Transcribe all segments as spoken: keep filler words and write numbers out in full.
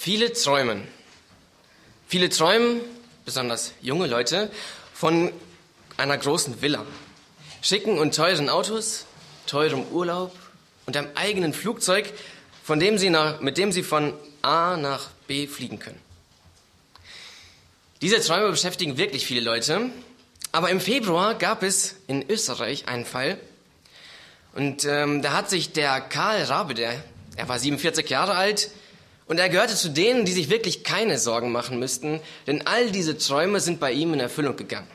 Viele träumen. Viele träumen, besonders junge Leute, von einer großen Villa, schicken und teuren Autos, teurem Urlaub und einem eigenen Flugzeug, von dem sie nach, mit dem sie von A nach B fliegen können. Diese Träume beschäftigen wirklich viele Leute, aber im Februar gab es in Österreich einen Fall und ähm, da hat sich der Karl Rabe, der, er war siebenundvierzig Jahre alt, und er gehörte zu denen, die sich wirklich keine Sorgen machen müssten, denn all diese Träume sind bei ihm in Erfüllung gegangen.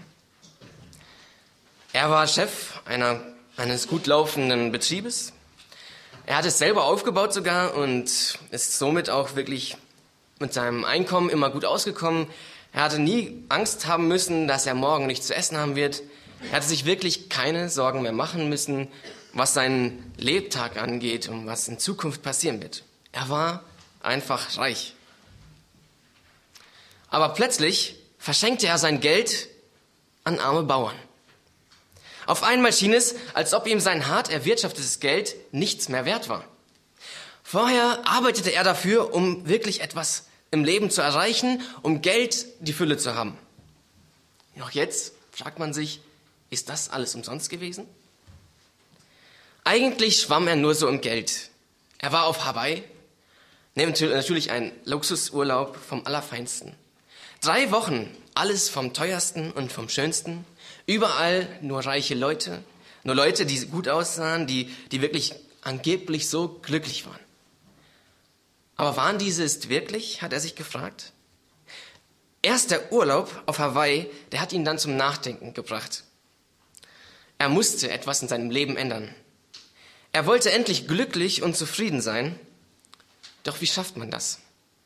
Er war Chef einer, eines gut laufenden Betriebes. Er hat es selber aufgebaut sogar und ist somit auch wirklich mit seinem Einkommen immer gut ausgekommen. Er hatte nie Angst haben müssen, dass er morgen nichts zu essen haben wird. Er hatte sich wirklich keine Sorgen mehr machen müssen, was seinen Lebtag angeht und was in Zukunft passieren wird. Er war einfach reich. Aber plötzlich verschenkte er sein Geld an arme Bauern. Auf einmal schien es, als ob ihm sein hart erwirtschaftetes Geld nichts mehr wert war. Vorher arbeitete er dafür, um wirklich etwas im Leben zu erreichen, um Geld die Fülle zu haben. Doch jetzt fragt man sich, ist das alles umsonst gewesen? Eigentlich schwamm er nur so im Geld. Er war auf Hawaii, natürlich ein Luxusurlaub vom Allerfeinsten. Drei Wochen, alles vom Teuersten und vom Schönsten. Überall nur reiche Leute, nur Leute, die gut aussahen, die, die wirklich angeblich so glücklich waren. Aber waren diese es wirklich, hat er sich gefragt. Erst der Urlaub auf Hawaii, der hat ihn dann zum Nachdenken gebracht. Er musste etwas in seinem Leben ändern. Er wollte endlich glücklich und zufrieden sein. Doch wie schafft man das?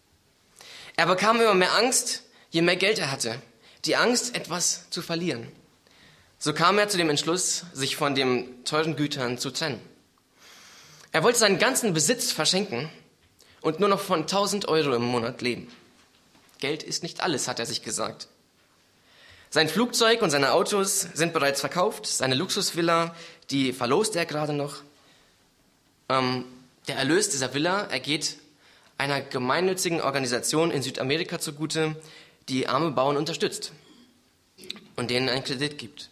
Er bekam immer mehr Angst, je mehr Geld er hatte. Die Angst, etwas zu verlieren. So kam er zu dem Entschluss, sich von den teuren Gütern zu trennen. Er wollte seinen ganzen Besitz verschenken und nur noch von tausend Euro im Monat leben. Geld ist nicht alles, hat er sich gesagt. Sein Flugzeug und seine Autos sind bereits verkauft. Seine Luxusvilla, die verlost er gerade noch. Ähm, der Erlös dieser Villa, er geht einer gemeinnützigen Organisation in Südamerika zugute, die arme Bauern unterstützt und denen einen Kredit gibt.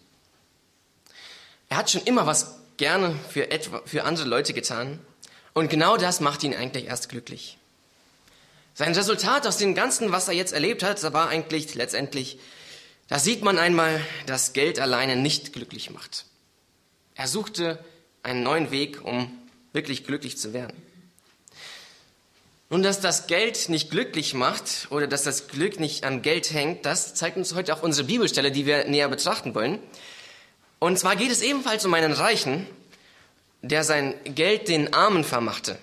Er hat schon immer was gerne für, etwa, für andere Leute getan und genau das macht ihn eigentlich erst glücklich. Sein Resultat aus dem Ganzen, was er jetzt erlebt hat, war eigentlich letztendlich, da sieht man einmal, dass Geld alleine nicht glücklich macht. Er suchte einen neuen Weg, um wirklich glücklich zu werden. Nun, dass das Geld nicht glücklich macht oder dass das Glück nicht am Geld hängt, das zeigt uns heute auch unsere Bibelstelle, die wir näher betrachten wollen. Und zwar geht es ebenfalls um einen Reichen, der sein Geld den Armen vermachte.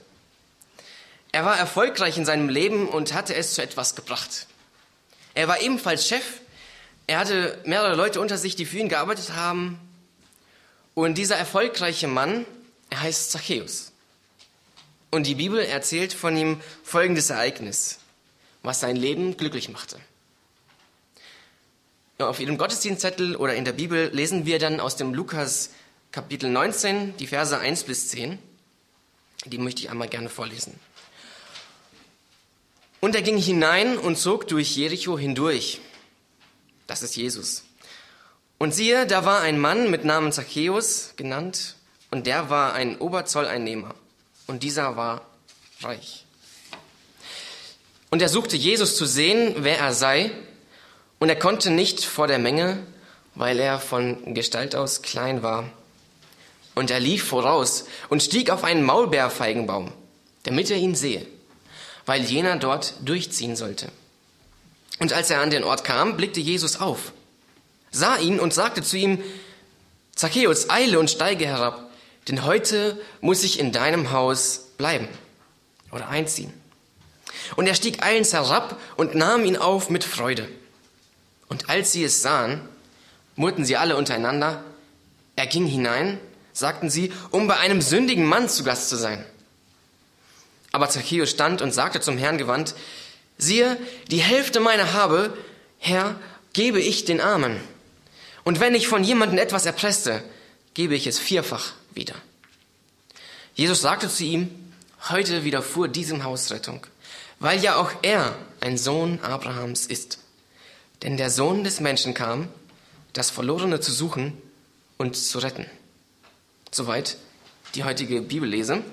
Er war erfolgreich in seinem Leben und hatte es zu etwas gebracht. Er war ebenfalls Chef. Er hatte mehrere Leute unter sich, die für ihn gearbeitet haben. Und dieser erfolgreiche Mann, er heißt Zachäus. Und die Bibel erzählt von ihm folgendes Ereignis, was sein Leben glücklich machte. Auf Ihrem Gottesdienstzettel oder in der Bibel lesen wir dann aus dem Lukas Kapitel neunzehn, die Verse eins bis zehn. Die möchte ich einmal gerne vorlesen. Und er ging hinein und zog durch Jericho hindurch. Das ist Jesus. Und siehe, da war ein Mann mit Namen Zachäus genannt, und der war ein Oberzolleinnehmer. Und dieser war reich. Und er suchte Jesus zu sehen, wer er sei, und er konnte nicht vor der Menge, weil er von Gestalt aus klein war. Und er lief voraus und stieg auf einen Maulbeerfeigenbaum, damit er ihn sehe, weil jener dort durchziehen sollte. Und als er an den Ort kam, blickte Jesus auf, sah ihn und sagte zu ihm, Zachäus, eile und steige herab, denn heute muss ich in deinem Haus bleiben oder einziehen. Und er stieg eilends herab und nahm ihn auf mit Freude. Und als sie es sahen, murrten sie alle untereinander. Er ging hinein, sagten sie, um bei einem sündigen Mann zu Gast zu sein. Aber Zachäus stand und sagte zum Herrn gewandt, siehe, die Hälfte meiner Habe, Herr, gebe ich den Armen. Und wenn ich von jemandem etwas erpresste, gebe ich es vierfach wieder. Jesus sagte zu ihm, heute widerfuhr diesem Haus Rettung, weil ja auch er ein Sohn Abrahams ist. Denn der Sohn des Menschen kam, das Verlorene zu suchen und zu retten. Soweit die heutige Bibellese.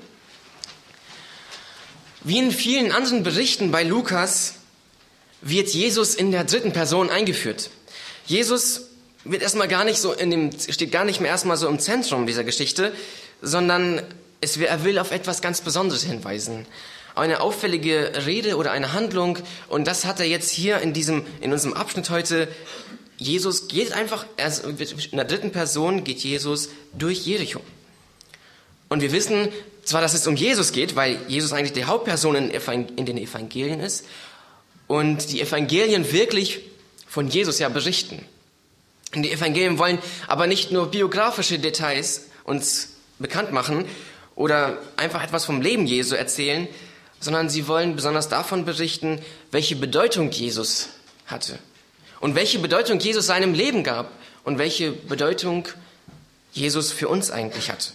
Wie in vielen anderen Berichten bei Lukas wird Jesus in der dritten Person eingeführt. Jesus wird erstmal gar nicht so in dem, steht gar nicht mehr erstmal so im Zentrum dieser Geschichte, sondern es, er will auf etwas ganz Besonderes hinweisen. Eine auffällige Rede oder eine Handlung, und das hat er jetzt hier in diesem, in unserem Abschnitt heute. Jesus geht einfach, also in der dritten Person geht Jesus durch Jericho. Und wir wissen zwar, dass es um Jesus geht, weil Jesus eigentlich die Hauptperson in den Evangelien ist und die Evangelien wirklich von Jesus ja berichten. Und die Evangelien wollen aber nicht nur biografische Details uns bekannt machen oder einfach etwas vom Leben Jesu erzählen, sondern sie wollen besonders davon berichten, welche Bedeutung Jesus hatte und welche Bedeutung Jesus seinem Leben gab und welche Bedeutung Jesus für uns eigentlich hat.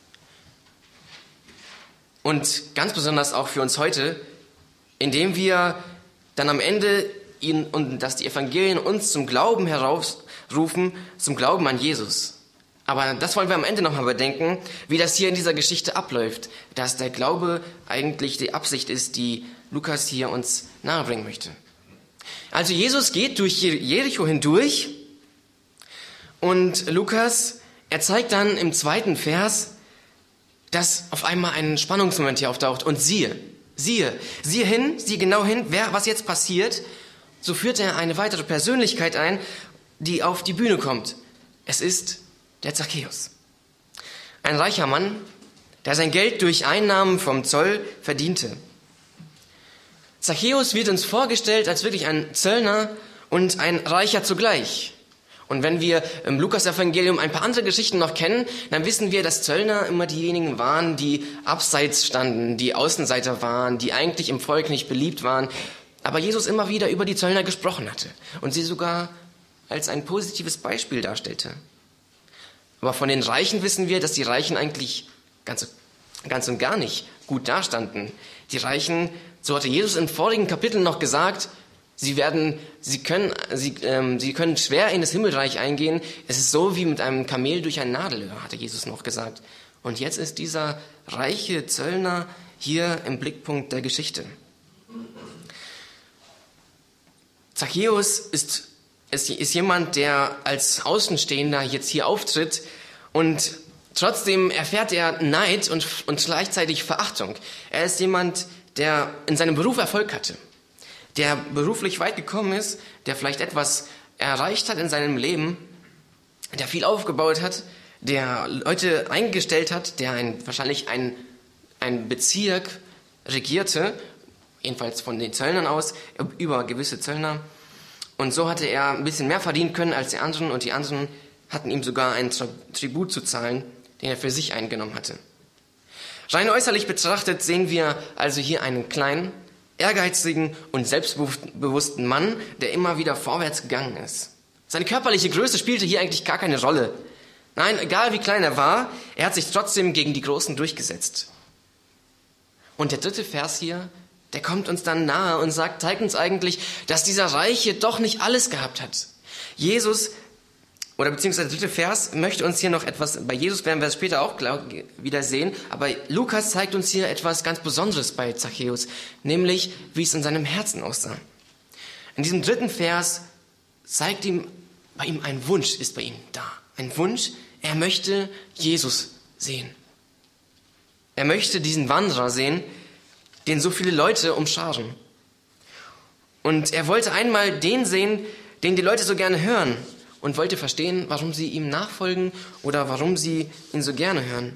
Und ganz besonders auch für uns heute, indem wir dann am Ende ihn und dass die Evangelien uns zum Glauben herausrufen, zum Glauben an Jesus. Aber das wollen wir am Ende nochmal bedenken, wie das hier in dieser Geschichte abläuft, dass der Glaube eigentlich die Absicht ist, die Lukas hier uns nahebringen möchte. Also Jesus geht durch Jericho hindurch und Lukas, er zeigt dann im zweiten Vers, dass auf einmal ein Spannungsmoment hier auftaucht und siehe, siehe, siehe hin, siehe genau hin, wer, was jetzt passiert, so führt er eine weitere Persönlichkeit ein, die auf die Bühne kommt. Es ist der Zachäus. Ein reicher Mann, der sein Geld durch Einnahmen vom Zoll verdiente. Zachäus wird uns vorgestellt als wirklich ein Zöllner und ein Reicher zugleich. Und wenn wir im Lukas-Evangelium ein paar andere Geschichten noch kennen, dann wissen wir, dass Zöllner immer diejenigen waren, die abseits standen, die Außenseiter waren, die eigentlich im Volk nicht beliebt waren. Aber Jesus immer wieder über die Zöllner gesprochen hatte und sie sogar als ein positives Beispiel darstellte. Aber von den Reichen wissen wir, dass die Reichen eigentlich ganz, ganz und gar nicht gut dastanden. Die Reichen, so hatte Jesus in vorigen Kapiteln noch gesagt, sie werden, sie können, sie, ähm, sie können schwer in das Himmelreich eingehen. Es ist so wie mit einem Kamel durch ein Nadelöhr, hatte Jesus noch gesagt. Und jetzt ist dieser reiche Zöllner hier im Blickpunkt der Geschichte. Zachäus ist Es ist jemand, der als Außenstehender jetzt hier auftritt und trotzdem erfährt er Neid und, und gleichzeitig Verachtung. Er ist jemand, der in seinem Beruf Erfolg hatte, der beruflich weit gekommen ist, der vielleicht etwas erreicht hat in seinem Leben, der viel aufgebaut hat, der Leute eingestellt hat, der ein, wahrscheinlich ein, ein Bezirk regierte, jedenfalls von den Zöllnern aus, über gewisse Zöllner. Und so hatte er ein bisschen mehr verdienen können als die anderen und die anderen hatten ihm sogar einen Tribut zu zahlen, den er für sich eingenommen hatte. Rein äußerlich betrachtet sehen wir also hier einen kleinen, ehrgeizigen und selbstbewussten Mann, der immer wieder vorwärts gegangen ist. Seine körperliche Größe spielte hier eigentlich gar keine Rolle. Nein, egal wie klein er war, er hat sich trotzdem gegen die Großen durchgesetzt. Und der dritte Vers hier, der kommt uns dann nahe und sagt, zeigt uns eigentlich, dass dieser Reiche doch nicht alles gehabt hat. Jesus, oder beziehungsweise der dritte Vers, möchte uns hier noch etwas, bei Jesus werden wir es später auch wieder sehen, aber Lukas zeigt uns hier etwas ganz Besonderes bei Zachäus, nämlich wie es in seinem Herzen aussah. In diesem dritten Vers zeigt ihm, bei ihm ein Wunsch ist bei ihm da. Ein Wunsch, er möchte Jesus sehen. Er möchte diesen Wanderer sehen, den so viele Leute umscharen. Und er wollte einmal den sehen, den die Leute so gerne hören und wollte verstehen, warum sie ihm nachfolgen oder warum sie ihn so gerne hören.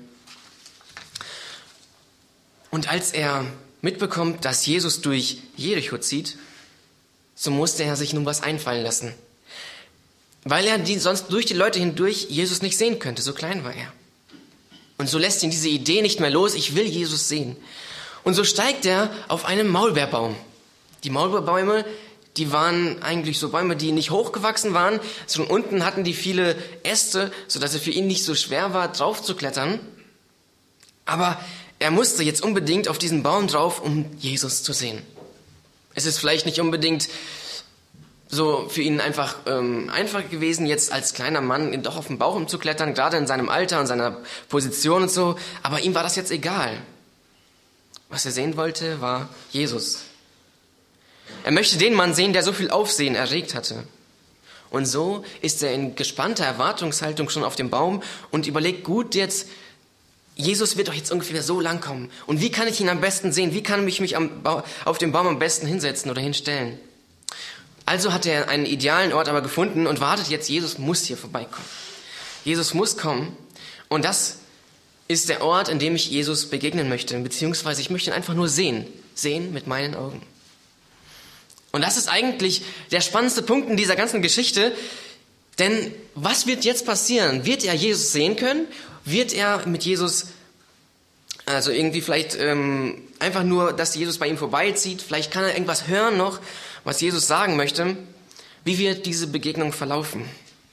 Und als er mitbekommt, dass Jesus durch Jericho zieht, so musste er sich nun was einfallen lassen. Weil er die, sonst durch die Leute hindurch Jesus nicht sehen könnte, so klein war er. Und so lässt ihn diese Idee nicht mehr los, ich will Jesus sehen. Und so steigt er auf einen Maulbeerbaum. Die Maulbeerbäume, die waren eigentlich so Bäume, die nicht hochgewachsen waren, sondern unten hatten die viele Äste, sodass es für ihn nicht so schwer war, drauf zu klettern. Aber er musste jetzt unbedingt auf diesen Baum drauf, um Jesus zu sehen. Es ist vielleicht nicht unbedingt so für ihn einfach ähm, einfach gewesen, jetzt als kleiner Mann doch auf den Baum zu klettern, gerade in seinem Alter und seiner Position und so. Aber ihm war das jetzt egal. Was er sehen wollte, war Jesus. Er möchte den Mann sehen, der so viel Aufsehen erregt hatte. Und so ist er in gespannter Erwartungshaltung schon auf dem Baum und überlegt, gut, jetzt, Jesus wird doch jetzt ungefähr so lang kommen. Und wie kann ich ihn am besten sehen? Wie kann ich mich am ba- auf dem Baum am besten hinsetzen oder hinstellen? Also hat er einen idealen Ort aber gefunden und wartet jetzt, Jesus muss hier vorbeikommen. Jesus muss kommen und das ist der Ort, in dem ich Jesus begegnen möchte, beziehungsweise ich möchte ihn einfach nur sehen, sehen mit meinen Augen. Und das ist eigentlich der spannendste Punkt in dieser ganzen Geschichte, denn was wird jetzt passieren? Wird er Jesus sehen können? Wird er mit Jesus, also irgendwie vielleicht ähm, einfach nur, dass Jesus bei ihm vorbeizieht, vielleicht kann er irgendwas hören noch, was Jesus sagen möchte. Wie wird diese Begegnung verlaufen?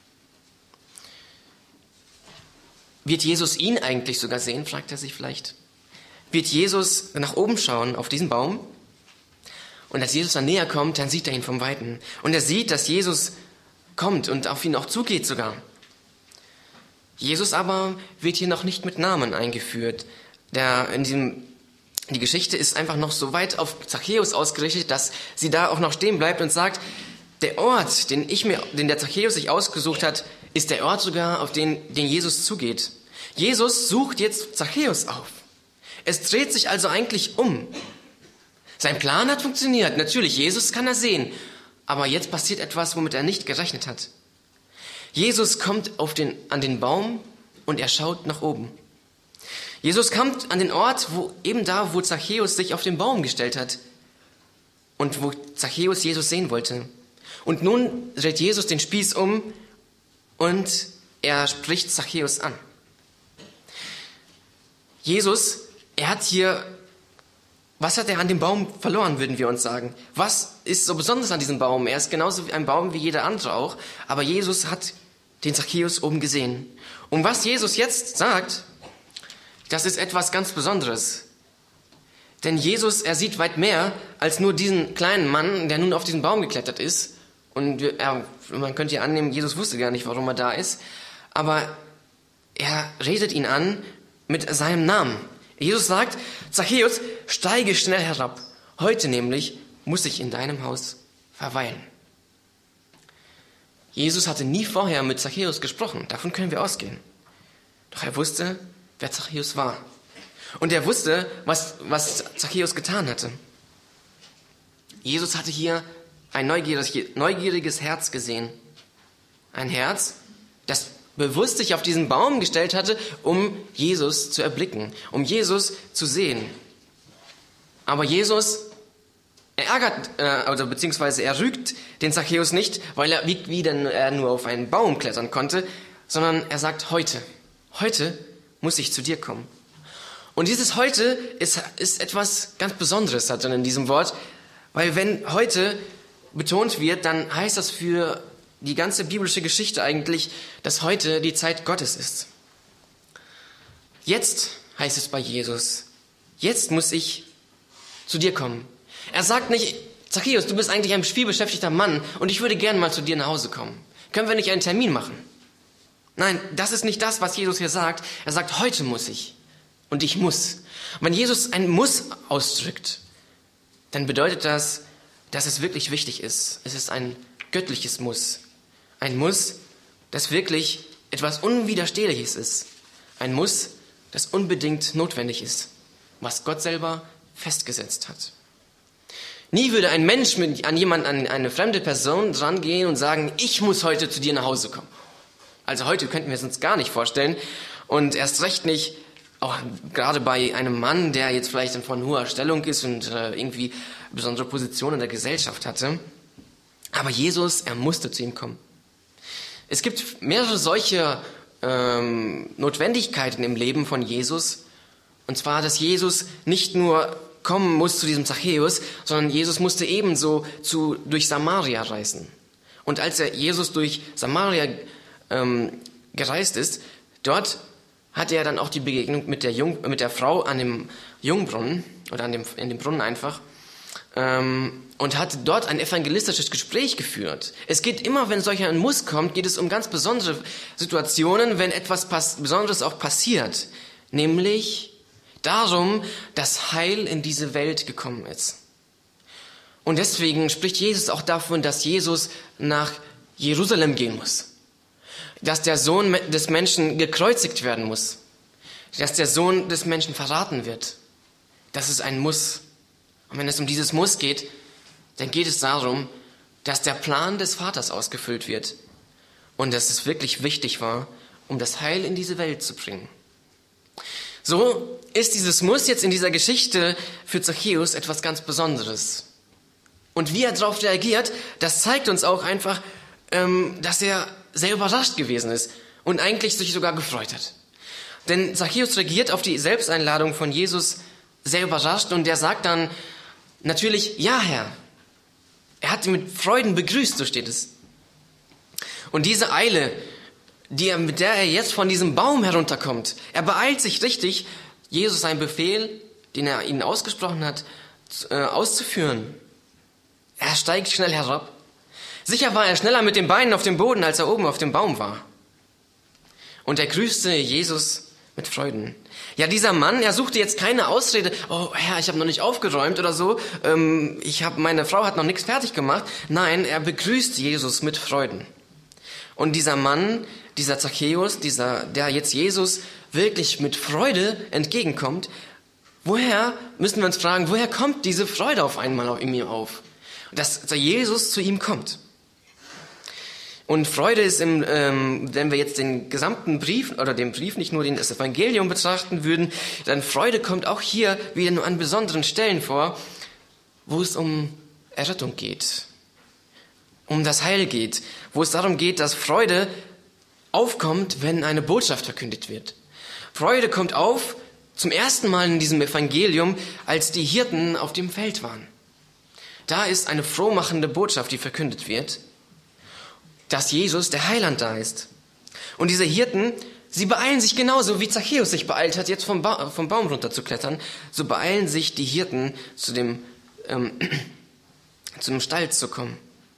Wird Jesus ihn eigentlich sogar sehen, fragt er sich vielleicht. Wird Jesus nach oben schauen auf diesen Baum? Und als Jesus dann näher kommt, dann sieht er ihn vom Weiten. Und er sieht, dass Jesus kommt und auf ihn auch zugeht sogar. Jesus aber wird hier noch nicht mit Namen eingeführt. Der, in diesem, die Geschichte ist einfach noch so weit auf Zachäus ausgerichtet, dass sie da auch noch stehen bleibt und sagt, der Ort, den, ich mir, den der Zachäus sich ausgesucht hat, ist der Ort sogar, auf den, den Jesus zugeht. Jesus sucht jetzt Zachäus auf. Es dreht sich also eigentlich um. Sein Plan hat funktioniert. Natürlich, Jesus kann er sehen. Aber jetzt passiert etwas, womit er nicht gerechnet hat. Jesus kommt auf den, an den Baum und er schaut nach oben. Jesus kommt an den Ort, wo eben da, wo Zachäus sich auf den Baum gestellt hat und wo Zachäus Jesus sehen wollte. Und nun dreht Jesus den Spieß um und er spricht Zachäus an. Jesus, er hat hier, was hat er an dem Baum verloren, würden wir uns sagen? Was ist so besonders an diesem Baum? Er ist genauso ein Baum wie jeder andere auch, aber Jesus hat den Zachäus oben gesehen. Und was Jesus jetzt sagt, das ist etwas ganz Besonderes. Denn Jesus, er sieht weit mehr als nur diesen kleinen Mann, der nun auf diesen Baum geklettert ist. Und er, man könnte ja annehmen, Jesus wusste gar nicht, warum er da ist. Aber er redet ihn an mit seinem Namen. Jesus sagt, Zachäus, steige schnell herab. Heute nämlich muss ich in deinem Haus verweilen. Jesus hatte nie vorher mit Zachäus gesprochen. Davon können wir ausgehen. Doch er wusste, wer Zachäus war. Und er wusste, was, was Zachäus getan hatte. Jesus hatte hier ein neugieriges, neugieriges Herz gesehen. Ein Herz, das bewusst sich auf diesen Baum gestellt hatte, um Jesus zu erblicken, um Jesus zu sehen. Aber Jesus, er ärgert, äh, also beziehungsweise er rügt den Zachäus nicht, weil er wie, wie denn er nur auf einen Baum klettern konnte, sondern er sagt, heute, heute muss ich zu dir kommen. Und dieses heute ist, ist etwas ganz Besonderes da drin in diesem Wort, weil wenn heute betont wird, dann heißt das für die ganze biblische Geschichte eigentlich, dass heute die Zeit Gottes ist. Jetzt heißt es bei Jesus, jetzt muss ich zu dir kommen. Er sagt nicht, Zachäus, du bist eigentlich ein vielbeschäftigter Mann und ich würde gerne mal zu dir nach Hause kommen. Können wir nicht einen Termin machen? Nein, das ist nicht das, was Jesus hier sagt. Er sagt, heute muss ich. Und ich muss. Wenn Jesus ein Muss ausdrückt, dann bedeutet das, dass es wirklich wichtig ist. Es ist ein göttliches Muss. Ein Muss, das wirklich etwas Unwiderstehliches ist. Ein Muss, das unbedingt notwendig ist, was Gott selber festgesetzt hat. Nie würde ein Mensch mit, an jemanden, an eine fremde Person rangehen und sagen, ich muss heute zu dir nach Hause kommen. Also heute könnten wir es uns gar nicht vorstellen und erst recht nicht, auch gerade bei einem Mann, der jetzt vielleicht von hoher Stellung ist und äh, irgendwie besondere Position in der Gesellschaft hatte. Aber Jesus, er musste zu ihm kommen. Es gibt mehrere solche ähm, Notwendigkeiten im Leben von Jesus. Und zwar, dass Jesus nicht nur kommen muss zu diesem Zachäus, sondern Jesus musste ebenso zu, durch Samaria reisen. Und als er Jesus durch Samaria ähm, gereist ist, dort hatte er dann auch die Begegnung mit der, Jung, mit der Frau an dem Jungbrunnen oder an dem, in dem Brunnen einfach. ähm, und hat dort ein evangelistisches Gespräch geführt. Es geht immer, wenn solch ein Muss kommt, geht es um ganz besondere Situationen, wenn etwas pass- Besonderes auch passiert. Nämlich darum, dass Heil in diese Welt gekommen ist. Und deswegen spricht Jesus auch davon, dass Jesus nach Jerusalem gehen muss. Dass der Sohn des Menschen gekreuzigt werden muss. Dass der Sohn des Menschen verraten wird. Das ist ein Muss. Und wenn es um dieses Muss geht, dann geht es darum, dass der Plan des Vaters ausgefüllt wird. Und dass es wirklich wichtig war, um das Heil in diese Welt zu bringen. So ist dieses Muss jetzt in dieser Geschichte für Zachäus etwas ganz Besonderes. Und wie er darauf reagiert, das zeigt uns auch einfach, ähm, dass er sehr überrascht gewesen ist und eigentlich sich sogar gefreut hat. Denn Zachäus reagiert auf die Selbsteinladung von Jesus sehr überrascht und er sagt dann natürlich, ja Herr. Er hat ihn mit Freuden begrüßt, so steht es. Und diese Eile, die er, mit der er jetzt von diesem Baum herunterkommt, er beeilt sich richtig, Jesus seinen Befehl, den er ihnen ausgesprochen hat, äh, auszuführen. Er steigt schnell herab. Sicher war er schneller mit den Beinen auf dem Boden, als er oben auf dem Baum war. Und er grüßte Jesus mit Freuden. Ja, dieser Mann, er suchte jetzt keine Ausrede, oh Herr, ich habe noch nicht aufgeräumt oder so, ähm, ich hab, meine Frau hat noch nichts fertig gemacht. Nein, er begrüßt Jesus mit Freuden. Und dieser Mann, dieser Zachäus, dieser, der jetzt Jesus wirklich mit Freude entgegenkommt, woher, müssen wir uns fragen, woher kommt diese Freude auf einmal in ihm auf? Dass Jesus zu ihm kommt. Und Freude ist, im, ähm, wenn wir jetzt den gesamten Brief, oder den Brief, nicht nur das Evangelium betrachten würden, dann Freude kommt auch hier wieder nur an besonderen Stellen vor, wo es um Errettung geht, um das Heil geht, wo es darum geht, dass Freude aufkommt, wenn eine Botschaft verkündet wird. Freude kommt auf zum ersten Mal in diesem Evangelium, als die Hirten auf dem Feld waren. Da ist eine frohmachende Botschaft, die verkündet wird, dass Jesus, der Heiland, da ist. Und diese Hirten, sie beeilen sich genauso, wie Zachäus sich beeilt hat, jetzt vom, ba- vom Baum runterzuklettern, so beeilen sich die Hirten, zu dem, ähm, zu dem Stall zu kommen.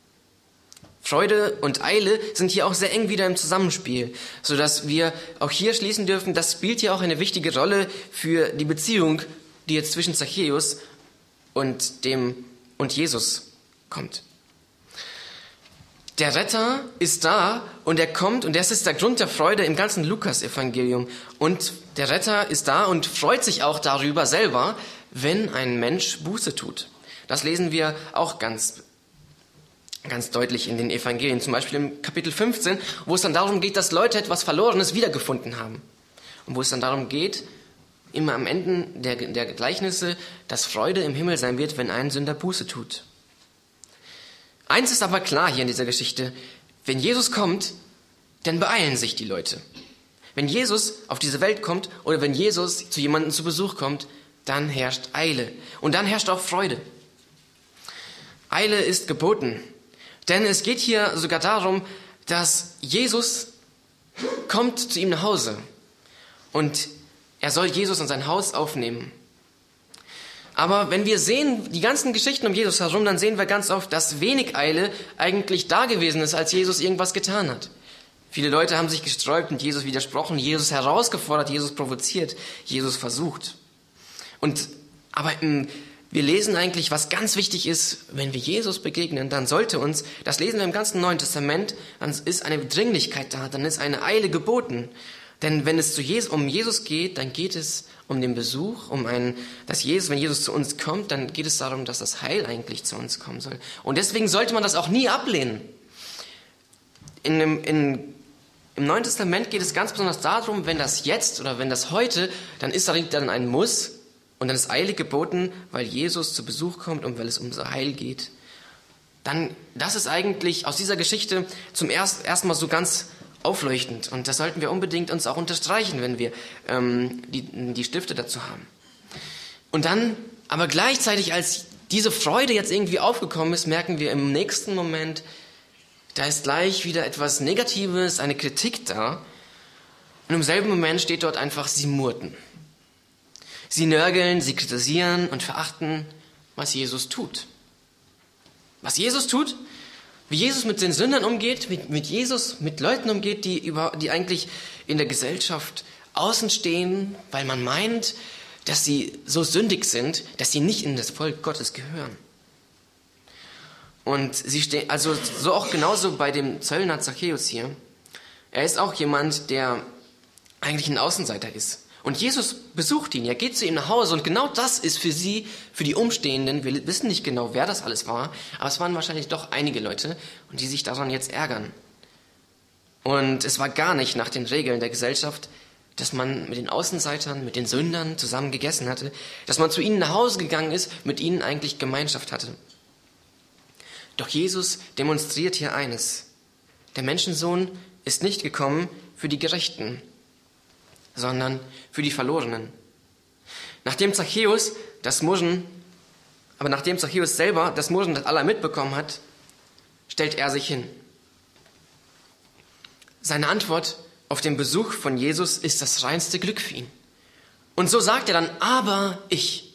Freude und Eile sind hier auch sehr eng wieder im Zusammenspiel, sodass wir auch hier schließen dürfen, das spielt hier auch eine wichtige Rolle für die Beziehung, die jetzt zwischen Zachäus und dem und Jesus kommt. Der Retter ist da und er kommt und das ist der Grund der Freude im ganzen Lukas-Evangelium. Und der Retter ist da und freut sich auch darüber selber, wenn ein Mensch Buße tut. Das lesen wir auch ganz, ganz deutlich in den Evangelien, zum Beispiel im Kapitel fünfzehn, wo es dann darum geht, dass Leute etwas Verlorenes wiedergefunden haben. Und wo es dann darum geht, immer am Ende der, der Gleichnisse, dass Freude im Himmel sein wird, wenn ein Sünder Buße tut. Eins ist aber klar hier in dieser Geschichte, wenn Jesus kommt, dann beeilen sich die Leute. Wenn Jesus auf diese Welt kommt oder wenn Jesus zu jemandem zu Besuch kommt, dann herrscht Eile und dann herrscht auch Freude. Eile ist geboten, denn es geht hier sogar darum, dass Jesus kommt zu ihm nach Hause und er soll Jesus in sein Haus aufnehmen. Aber wenn wir sehen, die ganzen Geschichten um Jesus herum, dann sehen wir ganz oft, dass wenig Eile eigentlich da gewesen ist, als Jesus irgendwas getan hat. Viele Leute haben sich gesträubt und Jesus widersprochen, Jesus herausgefordert, Jesus provoziert, Jesus versucht. Und, aber im, wir lesen eigentlich, was ganz wichtig ist, wenn wir Jesus begegnen, dann sollte uns, das lesen wir im ganzen Neuen Testament, dann ist eine Dringlichkeit da, dann ist eine Eile geboten. Denn wenn es zu Jesus, um Jesus geht, dann geht es um den Besuch, um einen, dass Jesus, wenn Jesus zu uns kommt, dann geht es darum, dass das Heil eigentlich zu uns kommen soll. Und deswegen sollte man das auch nie ablehnen. In dem, in, Im Neuen Testament geht es ganz besonders darum, wenn das jetzt oder wenn das heute, dann ist da dann ein Muss und dann ist Eile geboten, weil Jesus zu Besuch kommt und weil es um unser Heil geht. Dann, das ist eigentlich aus dieser Geschichte zum ersten erstmal so ganz aufleuchtend. Und das sollten wir unbedingt uns auch unterstreichen, wenn wir ähm, die, die Stifte dazu haben. Und dann, aber gleichzeitig, als diese Freude jetzt irgendwie aufgekommen ist, merken wir im nächsten Moment, da ist gleich wieder etwas Negatives, eine Kritik da. Und im selben Moment steht dort einfach, sie murrten. Sie nörgeln, sie kritisieren und verachten was Jesus tut. Was Jesus tut, wie Jesus mit den Sündern umgeht, mit, mit Jesus, mit Leuten umgeht, die, über, die eigentlich in der Gesellschaft außen stehen, weil man meint, dass sie so sündig sind, dass sie nicht in das Volk Gottes gehören. Und sie stehen, also so auch genauso bei dem Zöllner Zachäus hier. Er ist auch jemand, der eigentlich ein Außenseiter ist. Und Jesus besucht ihn, er geht zu ihm nach Hause und genau das ist für sie, für die Umstehenden, wir wissen nicht genau, wer das alles war, aber es waren wahrscheinlich doch einige Leute, und die sich daran jetzt ärgern. Und es war gar nicht nach den Regeln der Gesellschaft, dass man mit den Außenseitern, mit den Sündern zusammen gegessen hatte, dass man zu ihnen nach Hause gegangen ist, mit ihnen eigentlich Gemeinschaft hatte. Doch Jesus demonstriert hier eines: Der Menschensohn ist nicht gekommen für die Gerechten, sondern für die Verlorenen. Nachdem Zachäus das Murren, aber nachdem Zachäus selber das Murren das aller mitbekommen hat, stellt er sich hin. Seine Antwort auf den Besuch von Jesus ist das reinste Glück für ihn. Und so sagt er dann, aber ich.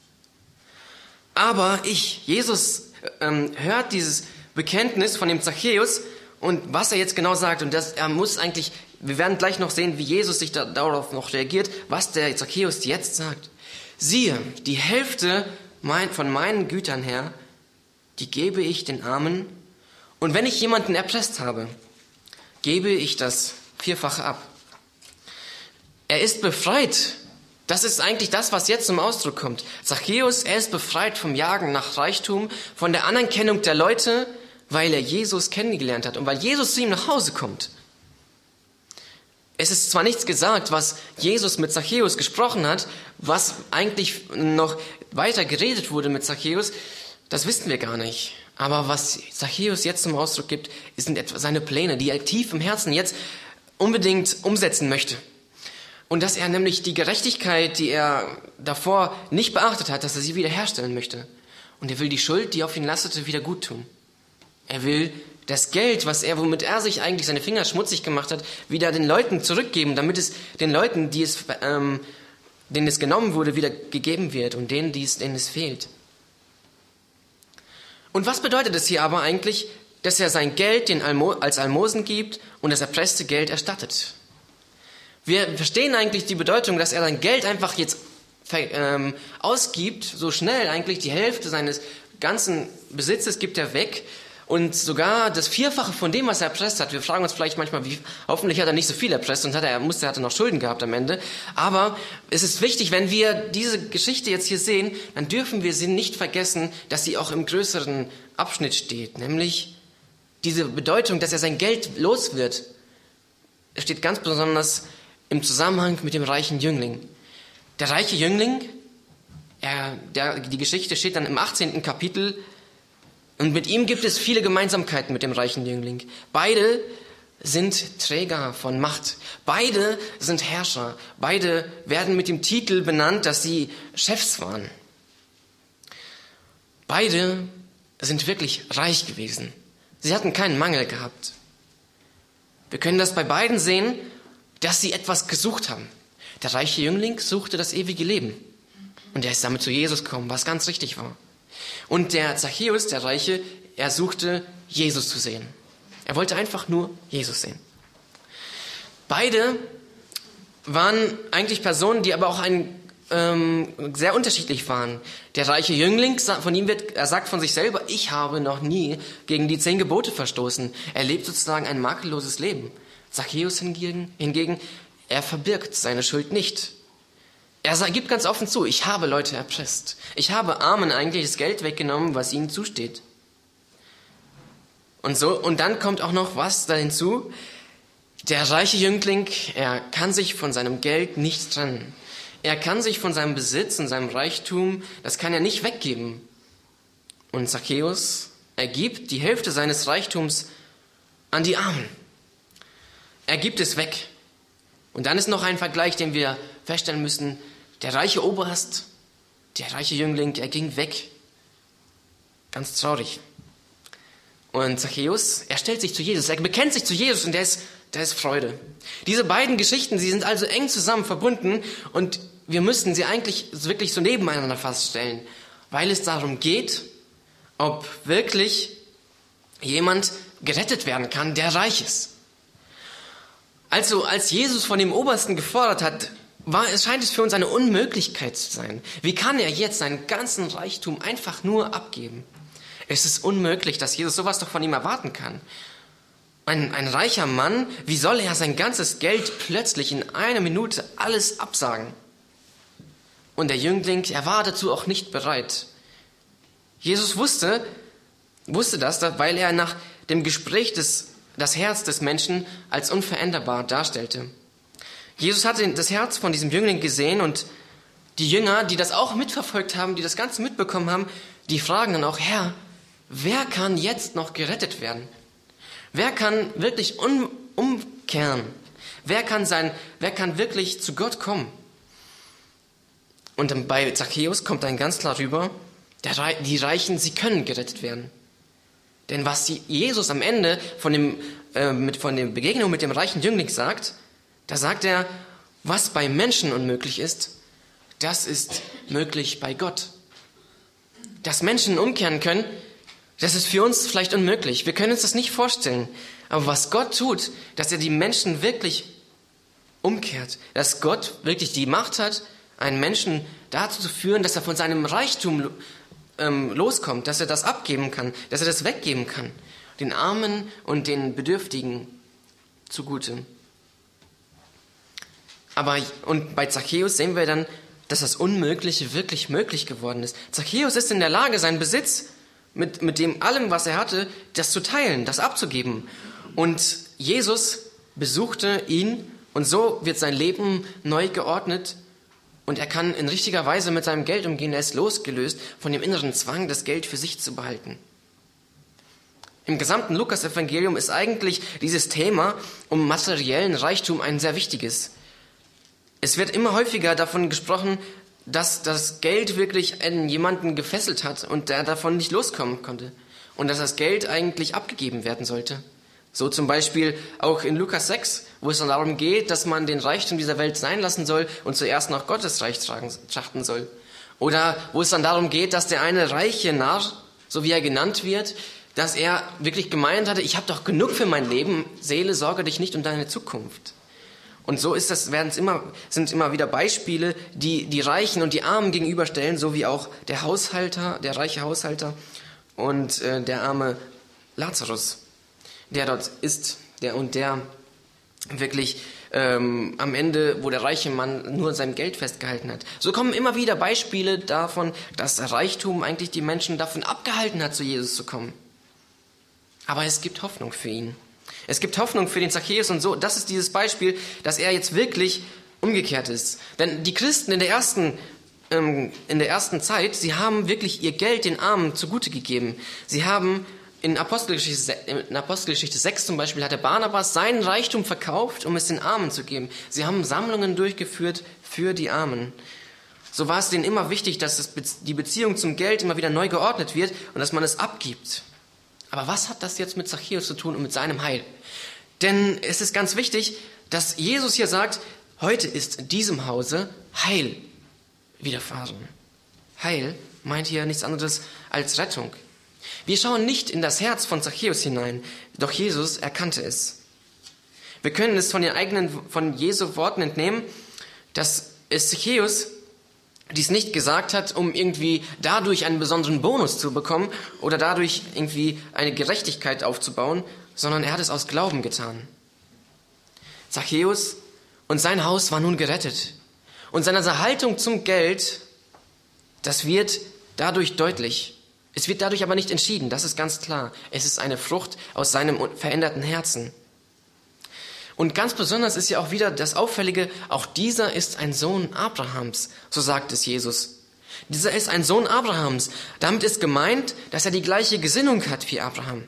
Aber ich. Jesus ähm, hört dieses Bekenntnis von dem Zachäus und was er jetzt genau sagt. Und das, er muss eigentlich, wir werden gleich noch sehen, wie Jesus sich da, darauf noch reagiert, was der Zachäus jetzt sagt. Siehe, die Hälfte mein, von meinen Gütern her, die gebe ich den Armen. Und wenn ich jemanden erpresst habe, gebe ich das Vierfache ab. Er ist befreit. Das ist eigentlich das, was jetzt zum Ausdruck kommt. Zachäus, er ist befreit vom Jagen nach Reichtum, von der Anerkennung der Leute, weil er Jesus kennengelernt hat und weil Jesus zu ihm nach Hause kommt. Es ist zwar nichts gesagt, was Jesus mit Zachäus gesprochen hat, was eigentlich noch weiter geredet wurde mit Zachäus, das wissen wir gar nicht. Aber was Zachäus jetzt zum Ausdruck gibt, sind etwa seine Pläne, die er tief im Herzen jetzt unbedingt umsetzen möchte. Und dass er nämlich die Gerechtigkeit, die er davor nicht beachtet hat, dass er sie wiederherstellen möchte. Und er will die Schuld, die auf ihn lastete, wieder gut tun. Er will das Geld, was er, womit er sich eigentlich seine Finger schmutzig gemacht hat, wieder den Leuten zurückgeben, damit es den Leuten, die es, ähm, denen es genommen wurde, wieder gegeben wird und denen, die es, denen es fehlt. Und was bedeutet es hier aber eigentlich, dass er sein Geld den Almo- als Almosen gibt und das erpresste Geld erstattet? Wir verstehen eigentlich die Bedeutung, dass er sein Geld einfach jetzt ähm, ausgibt, so schnell eigentlich die Hälfte seines ganzen Besitzes gibt er weg und sogar das Vierfache von dem, was er erpresst hat. Wir fragen uns vielleicht manchmal, wie, hoffentlich hat er nicht so viel erpresst und hat er, er musste, er hatte noch Schulden gehabt am Ende. Aber es ist wichtig, wenn wir diese Geschichte jetzt hier sehen, dann dürfen wir sie nicht vergessen, dass sie auch im größeren Abschnitt steht, nämlich diese Bedeutung, dass er sein Geld los wird. Es steht ganz besonders im Zusammenhang mit dem reichen Jüngling. Der reiche Jüngling, er, der, die Geschichte steht dann im achtzehnten Kapitel und mit ihm gibt es viele Gemeinsamkeiten mit dem reichen Jüngling. Beide sind Träger von Macht. Beide sind Herrscher. Beide werden mit dem Titel benannt, dass sie Chefs waren. Beide sind wirklich reich gewesen. Sie hatten keinen Mangel gehabt. Wir können das bei beiden sehen, dass sie etwas gesucht haben. Der reiche Jüngling suchte das ewige Leben. Und er ist damit zu Jesus gekommen, was ganz richtig war. Und der Zachäus, der Reiche, er suchte Jesus zu sehen. Er wollte einfach nur Jesus sehen. Beide waren eigentlich Personen, die aber auch ein, ähm, sehr unterschiedlich waren. Der reiche Jüngling, von ihm wird, er sagt von sich selber, ich habe noch nie gegen die zehn Gebote verstoßen. Er lebt sozusagen ein makelloses Leben. Zachäus hingegen, hingegen, er verbirgt seine Schuld nicht. Er gibt ganz offen zu, ich habe Leute erpresst. Ich habe Armen eigentlich das Geld weggenommen, was ihnen zusteht. Und so, und dann kommt auch noch was da hinzu. Der reiche Jüngling, er kann sich von seinem Geld nicht trennen. Er kann sich von seinem Besitz und seinem Reichtum, das kann er nicht weggeben. Und Zachäus, er gibt die Hälfte seines Reichtums an die Armen. Er gibt es weg. Und dann ist noch ein Vergleich, den wir feststellen müssen. Der reiche Oberst, der reiche Jüngling, er ging weg. Ganz traurig. Und Zachäus, er stellt sich zu Jesus, er bekennt sich zu Jesus und der ist, der ist Freude. Diese beiden Geschichten, sie sind also eng zusammen verbunden und wir müssten sie eigentlich wirklich so nebeneinander feststellen. weil es darum geht, ob wirklich jemand gerettet werden kann, der reich ist. Also als Jesus von dem Obersten gefordert hat, war, es scheint es für uns eine Unmöglichkeit zu sein. Wie kann er jetzt seinen ganzen Reichtum einfach nur abgeben? Es ist unmöglich, dass Jesus sowas doch von ihm erwarten kann. Ein, ein reicher Mann, wie soll er sein ganzes Geld plötzlich in einer Minute alles absagen? Und der Jüngling, er war dazu auch nicht bereit. Jesus wusste, wusste das, weil er nach dem Gespräch des, das Herz des Menschen als unveränderbar darstellte. Jesus hatte das Herz von diesem Jüngling gesehen und die Jünger, die das auch mitverfolgt haben, die das Ganze mitbekommen haben, die fragen dann auch, Herr, wer kann jetzt noch gerettet werden? Wer kann wirklich um, umkehren? Wer kann sein, wer kann wirklich zu Gott kommen? Und bei Zachäus kommt dann ganz klar rüber, der, die Reichen, sie können gerettet werden. Denn was Jesus am Ende von, dem, äh, mit, von der Begegnung mit dem reichen Jüngling sagt, da sagt er, was bei Menschen unmöglich ist, das ist möglich bei Gott. Dass Menschen umkehren können, das ist für uns vielleicht unmöglich. Wir können uns das nicht vorstellen. Aber was Gott tut, dass er die Menschen wirklich umkehrt, dass Gott wirklich die Macht hat, einen Menschen dazu zu führen, dass er von seinem Reichtum ähm, loskommt, dass er das abgeben kann, dass er das weggeben kann, den Armen und den Bedürftigen zugute. Aber und bei Zachäus sehen wir dann, dass das Unmögliche wirklich möglich geworden ist. Zachäus ist in der Lage, seinen Besitz mit, mit dem allem, was er hatte, das zu teilen, das abzugeben. Und Jesus besuchte ihn und so wird sein Leben neu geordnet und er kann in richtiger Weise mit seinem Geld umgehen. Er ist losgelöst von dem inneren Zwang, das Geld für sich zu behalten. Im gesamten Lukas-Evangelium ist eigentlich dieses Thema um materiellen Reichtum ein sehr wichtiges. Es wird immer häufiger davon gesprochen, dass das Geld wirklich jemanden gefesselt hat und der davon nicht loskommen konnte. Und dass das Geld eigentlich abgegeben werden sollte. So zum Beispiel auch in Lukas sechs, wo es dann darum geht, dass man den Reichtum dieser Welt sein lassen soll und zuerst nach Gottes Reich trachten soll. Oder wo es dann darum geht, dass der eine reiche Narr, so wie er genannt wird, dass er wirklich gemeint hatte, ich habe doch genug für mein Leben, Seele, sorge dich nicht um deine Zukunft. Und so ist das, werden es immer, sind immer wieder Beispiele, die die Reichen und die Armen gegenüberstellen, so wie auch der Haushalter, der reiche Haushalter und äh, der arme Lazarus, der dort ist, der und der wirklich ähm, am Ende, wo der reiche Mann nur an seinem Geld festgehalten hat. So kommen immer wieder Beispiele davon, dass der Reichtum eigentlich die Menschen davon abgehalten hat, zu Jesus zu kommen. Aber es gibt Hoffnung für ihn. Es gibt Hoffnung für den Zachäus und so. Das ist dieses Beispiel, dass er jetzt wirklich umgekehrt ist. Denn die Christen in der ersten, ähm, in der ersten Zeit, sie haben wirklich ihr Geld den Armen zugute gegeben. Sie haben in Apostelgeschichte, in Apostelgeschichte sechs zum Beispiel hat der Barnabas seinen Reichtum verkauft, um es den Armen zu geben. Sie haben Sammlungen durchgeführt für die Armen. So war es denen immer wichtig, dass das, die Beziehung zum Geld immer wieder neu geordnet wird und dass man es abgibt. Aber was hat das jetzt mit Zachäus zu tun und mit seinem Heil? Denn es ist ganz wichtig, dass Jesus hier sagt, heute ist in diesem Hause Heil widerfahren. Heil meint hier nichts anderes als Rettung. Wir schauen nicht in das Herz von Zachäus hinein, doch Jesus erkannte es. Wir können es von den eigenen, von Jesu Worten entnehmen, dass es Zachäus dies nicht gesagt hat, um irgendwie dadurch einen besonderen Bonus zu bekommen oder dadurch irgendwie eine Gerechtigkeit aufzubauen, sondern er hat es aus Glauben getan. Zachäus und sein Haus war nun gerettet. Und seine Haltung zum Geld, das wird dadurch deutlich. Es wird dadurch aber nicht entschieden, das ist ganz klar. Es ist eine Frucht aus seinem veränderten Herzen. Und ganz besonders ist ja auch wieder das Auffällige, auch dieser ist ein Sohn Abrahams, so sagt es Jesus. Dieser ist ein Sohn Abrahams. Damit ist gemeint, dass er die gleiche Gesinnung hat wie Abraham.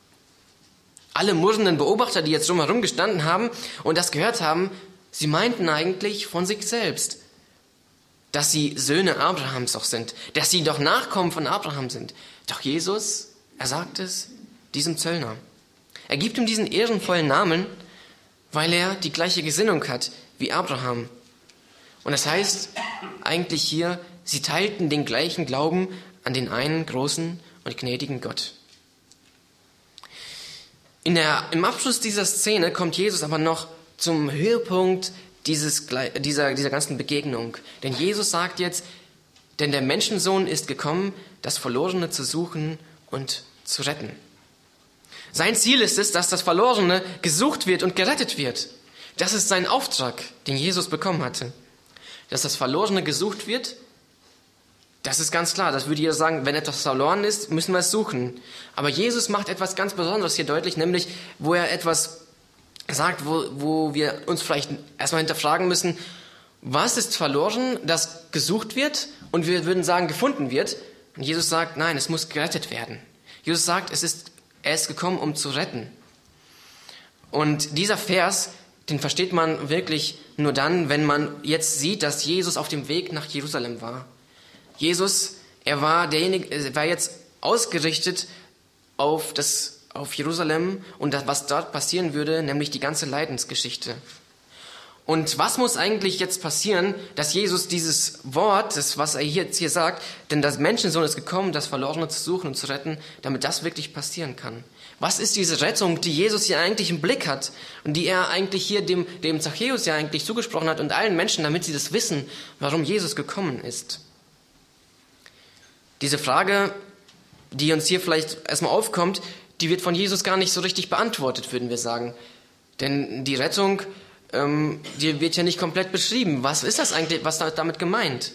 Alle murrenden Beobachter, die jetzt drumherum gestanden haben und das gehört haben, sie meinten eigentlich von sich selbst, dass sie Söhne Abrahams auch sind, dass sie doch Nachkommen von Abraham sind. Doch Jesus, er sagt es diesem Zöllner. Er gibt ihm diesen ehrenvollen Namen, weil er die gleiche Gesinnung hat wie Abraham. Und das heißt eigentlich hier, sie teilten den gleichen Glauben an den einen großen und gnädigen Gott. In der, im Abschluss dieser Szene kommt Jesus aber noch zum Höhepunkt dieses, dieser, dieser ganzen Begegnung. Denn Jesus sagt jetzt, denn der Menschensohn ist gekommen, das Verlorene zu suchen und zu retten. Sein Ziel ist es, dass das Verlorene gesucht wird und gerettet wird. Das ist sein Auftrag, den Jesus bekommen hatte. Dass das Verlorene gesucht wird, das ist ganz klar. Das würde jeder sagen, wenn etwas verloren ist, müssen wir es suchen. Aber Jesus macht etwas ganz Besonderes hier deutlich, nämlich wo er etwas sagt, wo, wo wir uns vielleicht erstmal hinterfragen müssen, was ist verloren, das gesucht wird und wir würden sagen, gefunden wird. Und Jesus sagt, nein, es muss gerettet werden. Jesus sagt, es ist, er ist gekommen, um zu retten. Und dieser Vers, den versteht man wirklich nur dann, wenn man jetzt sieht, dass Jesus auf dem Weg nach Jerusalem war. Jesus, er war derjenige, er war jetzt ausgerichtet auf das, auf Jerusalem und das, was dort passieren würde, nämlich die ganze Leidensgeschichte. Und was muss eigentlich jetzt passieren, dass Jesus dieses Wort, das, was er jetzt hier sagt, denn das Menschensohn ist gekommen, das Verlorene zu suchen und zu retten, damit das wirklich passieren kann? Was ist diese Rettung, die Jesus hier eigentlich im Blick hat und die er eigentlich hier dem, dem Zachäus ja eigentlich zugesprochen hat und allen Menschen, damit sie das wissen, warum Jesus gekommen ist? Diese Frage, die uns hier vielleicht erstmal aufkommt, die wird von Jesus gar nicht so richtig beantwortet, würden wir sagen. Denn die Rettung, ähm, die wird ja nicht komplett beschrieben. Was ist das eigentlich, was damit gemeint?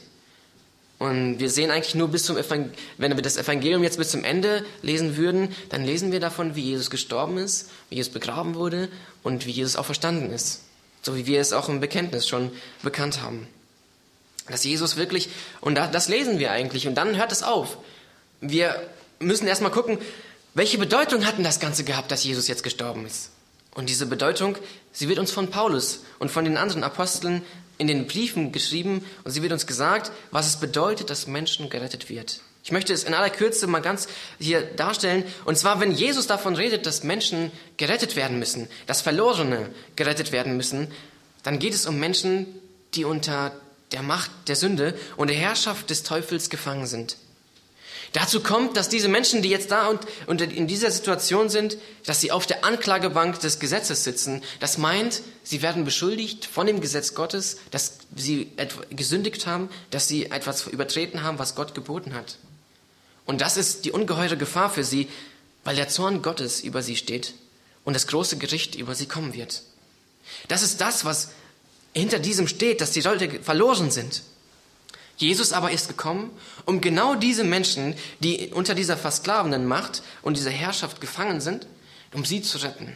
Und wir sehen eigentlich nur bis zum Evangelium, wenn wir das Evangelium jetzt bis zum Ende lesen würden, dann lesen wir davon, wie Jesus gestorben ist, wie Jesus begraben wurde und wie Jesus auch verstanden ist. So wie wir es auch im Bekenntnis schon bekannt haben. Dass Jesus wirklich, und das lesen wir eigentlich, und dann hört es auf. Wir müssen erstmal gucken, welche Bedeutung hat denn das Ganze gehabt, dass Jesus jetzt gestorben ist? Und diese Bedeutung, sie wird uns von Paulus und von den anderen Aposteln in den Briefen geschrieben und sie wird uns gesagt, was es bedeutet, dass Menschen gerettet wird. Ich möchte es in aller Kürze mal ganz hier darstellen. Und zwar, wenn Jesus davon redet, dass Menschen gerettet werden müssen, dass Verlorene gerettet werden müssen, dann geht es um Menschen, die unter der Macht der Sünde und der Herrschaft des Teufels gefangen sind. Dazu kommt, dass diese Menschen, die jetzt da und, und in dieser Situation sind, dass sie auf der Anklagebank des Gesetzes sitzen. Das meint, sie werden beschuldigt von dem Gesetz Gottes, dass sie gesündigt haben, dass sie etwas übertreten haben, was Gott geboten hat. Und das ist die ungeheure Gefahr für sie, weil der Zorn Gottes über sie steht und das große Gericht über sie kommen wird. Das ist das, was hinter diesem steht, dass die Leute verloren sind. Jesus aber ist gekommen, um genau diese Menschen, die unter dieser versklavenden Macht und dieser Herrschaft gefangen sind, um sie zu retten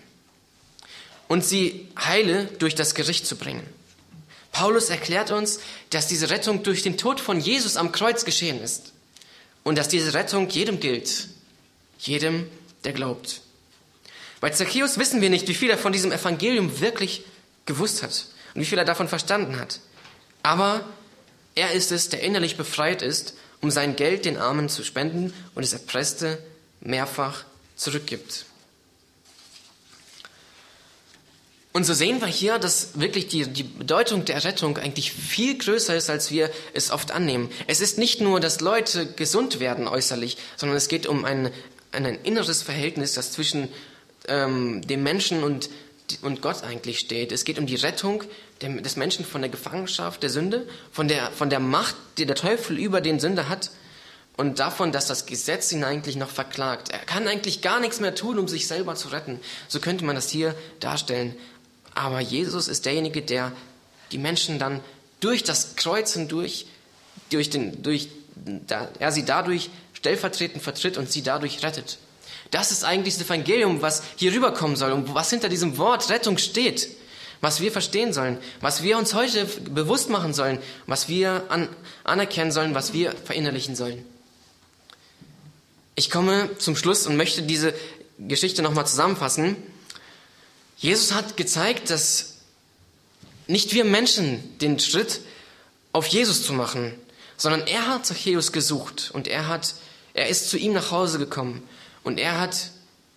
und sie heile durch das Gericht zu bringen. Paulus erklärt uns, dass diese Rettung durch den Tod von Jesus am Kreuz geschehen ist und dass diese Rettung jedem gilt, jedem, der glaubt. Bei Zachäus wissen wir nicht, wie viel er von diesem Evangelium wirklich gewusst hat und wie viel er davon verstanden hat. Aber er ist es, der innerlich befreit ist, um sein Geld den Armen zu spenden und es Erpresste mehrfach zurückgibt. Und so sehen wir hier, dass wirklich die, die Bedeutung der Rettung eigentlich viel größer ist, als wir es oft annehmen. Es ist nicht nur, dass Leute gesund werden äußerlich, sondern es geht um ein, ein inneres Verhältnis, das zwischen ähm, dem Menschen und und Gott eigentlich steht. Es geht um die Rettung des Menschen von der Gefangenschaft der Sünde, von der, von der Macht, die der Teufel über den Sünder hat und davon, dass das Gesetz ihn eigentlich noch verklagt. Er kann eigentlich gar nichts mehr tun, um sich selber zu retten. So könnte man das hier darstellen. Aber Jesus ist derjenige, der die Menschen dann durch das Kreuz hindurch, durch den, durch, da, er sie dadurch stellvertretend vertritt und sie dadurch rettet. Das ist eigentlich das Evangelium, was hier rüberkommen soll und was hinter diesem Wort Rettung steht, was wir verstehen sollen, was wir uns heute bewusst machen sollen, was wir an, anerkennen sollen, was wir verinnerlichen sollen. Ich komme zum Schluss und möchte diese Geschichte nochmal zusammenfassen. Jesus hat gezeigt, dass nicht wir Menschen den Schritt auf Jesus zu machen, sondern er hat Zachäus gesucht und er, hat, er ist zu ihm nach Hause gekommen. Und er hat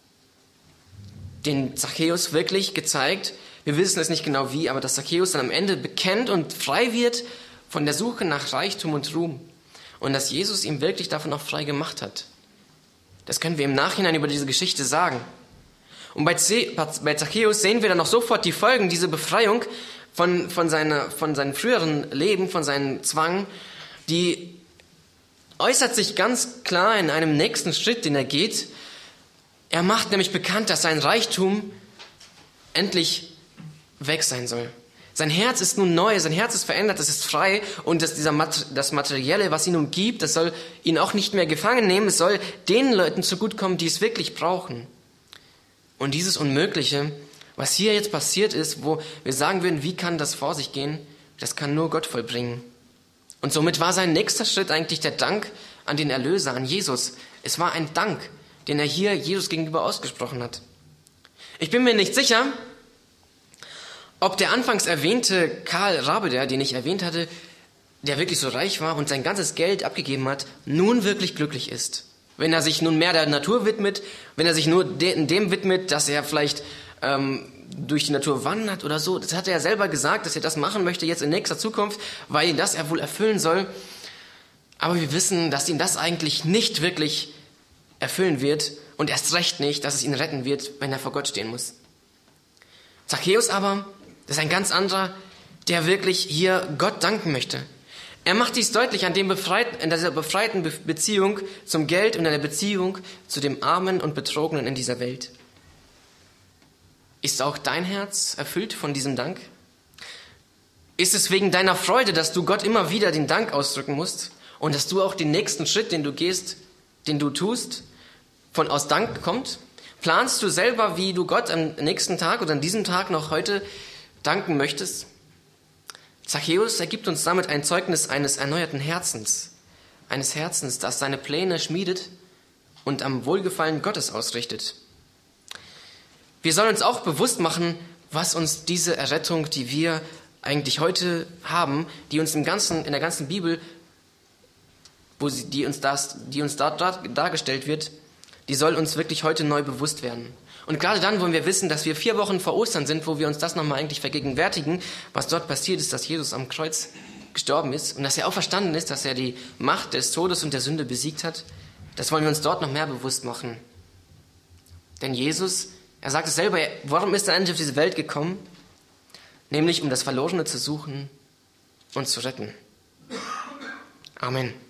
den Zachäus wirklich gezeigt, wir wissen es nicht genau wie, aber dass Zachäus dann am Ende bekennt und frei wird von der Suche nach Reichtum und Ruhm. und dass Jesus ihn wirklich davon auch frei gemacht hat. Das können wir im Nachhinein über diese Geschichte sagen. Und bei Zachäus sehen wir dann noch sofort die Folgen, diese Befreiung von, von, seiner, von seinem früheren Leben, von seinem Zwang, die äußert sich ganz klar in einem nächsten Schritt, den er geht. Er macht nämlich bekannt, dass sein Reichtum endlich weg sein soll. Sein Herz ist nun neu, sein Herz ist verändert, es ist frei und das, dieser, das Materielle, was ihn umgibt, das soll ihn auch nicht mehr gefangen nehmen, es soll den Leuten zugutekommen, die es wirklich brauchen. Und dieses Unmögliche, was hier jetzt passiert ist, wo wir sagen würden, wie kann das vor sich gehen, das kann nur Gott vollbringen. Und somit war sein nächster Schritt eigentlich der Dank an den Erlöser, an Jesus. Es war ein Dank, den er hier Jesus gegenüber ausgesprochen hat. Ich bin mir nicht sicher, ob der anfangs erwähnte Karl Rabeder, den ich erwähnt hatte, der wirklich so reich war und sein ganzes Geld abgegeben hat, nun wirklich glücklich ist. Wenn er sich nun mehr der Natur widmet, wenn er sich nur de- dem widmet, dass er vielleicht ähm, durch die Natur wandert oder so. Das hat er ja selber gesagt, dass er das machen möchte jetzt in nächster Zukunft, weil ihn das er wohl erfüllen soll. Aber wir wissen, dass ihn das eigentlich nicht wirklich erfüllen wird und erst recht nicht, dass es ihn retten wird, wenn er vor Gott stehen muss. Zachäus aber, das ist ein ganz anderer, der wirklich hier Gott danken möchte. Er macht dies deutlich an dem befreiten, in dieser befreiten Be- Beziehung zum Geld und in der Beziehung zu dem Armen und Betrogenen in dieser Welt. Ist auch dein Herz erfüllt von diesem Dank? Ist es wegen deiner Freude, dass du Gott immer wieder den Dank ausdrücken musst und dass du auch den nächsten Schritt, den du gehst, den du tust, von aus Dank kommt? Planst du selber, wie du Gott am nächsten Tag oder an diesem Tag noch heute danken möchtest? Zachäus ergibt uns damit ein Zeugnis eines erneuerten Herzens, eines Herzens, das seine Pläne schmiedet und am Wohlgefallen Gottes ausrichtet. Wir sollen uns auch bewusst machen, was uns diese Errettung, die wir eigentlich heute haben, die uns im ganzen, in der ganzen Bibel, wo sie, die uns, das, die uns da, da, dargestellt wird, die soll uns wirklich heute neu bewusst werden. Und gerade dann wollen wir wissen, dass wir vier Wochen vor Ostern sind, wo wir uns das nochmal eigentlich vergegenwärtigen, was dort passiert ist, dass Jesus am Kreuz gestorben ist und dass er auch verstanden ist, dass er die Macht des Todes und der Sünde besiegt hat. Das wollen wir uns dort noch mehr bewusst machen. Denn Jesus, er sagt es selber, warum ist er endlich auf diese Welt gekommen? Nämlich, um das Verlorene zu suchen und zu retten. Amen.